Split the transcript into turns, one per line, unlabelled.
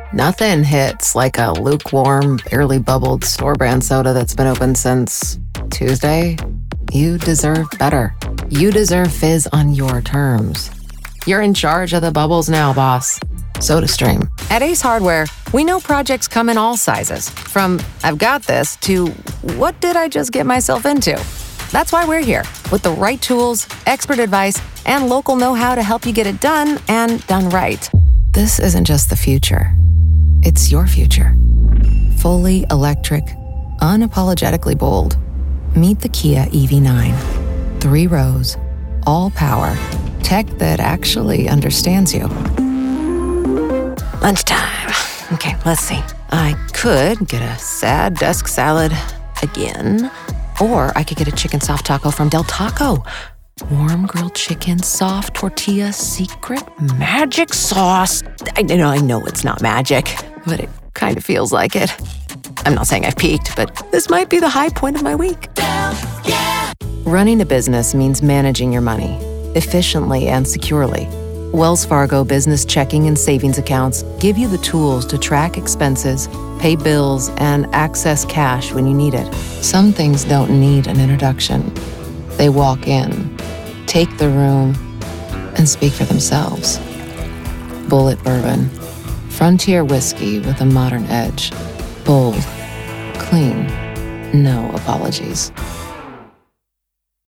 Nothing hits like a lukewarm, barely bubbled store brand soda that's been open since Tuesday. You deserve better. You deserve fizz on your terms. You're in charge of the bubbles now, boss. SodaStream. At Ace Hardware, we know projects come in all sizes. From I've got this to what did I just get myself into? That's why we're here, with the right tools, expert advice, and local know-how to help you get it done and done right. This isn't just the future. It's your future. Fully electric, unapologetically bold. Meet the Kia EV9. 3 rows, all power, tech that actually understands you. Lunchtime. Okay, let's see. I could get a sad desk salad again, or I could get a chicken soft taco from Del Taco. Warm grilled chicken, soft tortilla, secret magic sauce. I know it's not magic, but it kind of feels like it. I'm not saying I've peaked, but this might be the high point of my week. Yeah. Running a business means managing your money efficiently and securely. Wells Fargo business checking and savings accounts give you the tools to track expenses, pay bills, and access cash when you need it. Some things don't need an introduction. They walk in, take the room, and speak for themselves. Bulleit Bourbon. Frontier whiskey with a modern edge. Bold. Clean. No apologies.